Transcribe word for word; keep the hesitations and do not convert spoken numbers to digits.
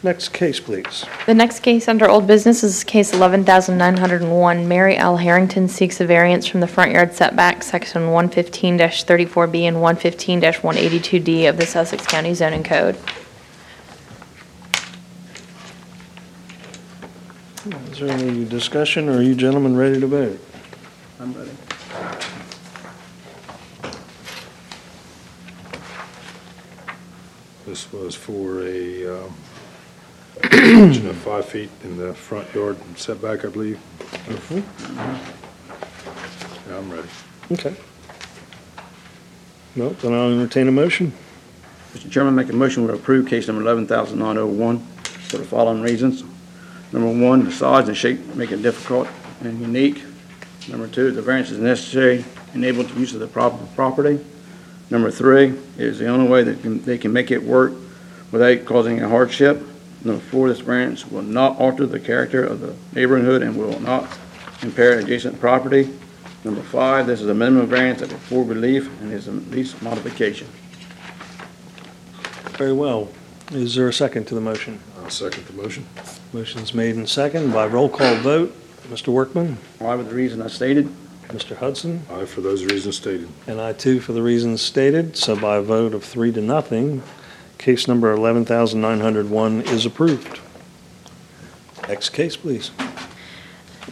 Next case, please. The next case under old business is case eleven thousand nine hundred one. Mary L. Harrington seeks a variance from the front yard setback, section one fifteen thirty-four B and one fifteen one eighty-two D of the Sussex County Zoning Code. Is there any discussion, or are you gentlemen ready to vote? I'm ready. This was for a um, extension of five feet in the front yard setback, I believe. Yeah, I'm ready. Okay. No, then I'll entertain a motion. Mister Chairman, make a motion to approve case number eleven thousand nine hundred one for the following reasons. Number one, the size and shape make it difficult and unique. Number two, the variance is necessary, enable the use of the proper property. Number three, it is the only way that can, they can make it work without causing a hardship. Number four, this variance will not alter the character of the neighborhood and will not impair adjacent property. Number five, this is a minimum variance that will afford relief and is a least modification. Very well. Is there a second to the motion? I'll second the motion. Motion's made and second by roll call vote. Mister Workman, Why, with the reason I stated. Mister Hudson, Aye, for those reasons stated. and I too for the reasons stated. So by a vote of three to nothing, case number eleven thousand nine hundred one is approved. Next case, please.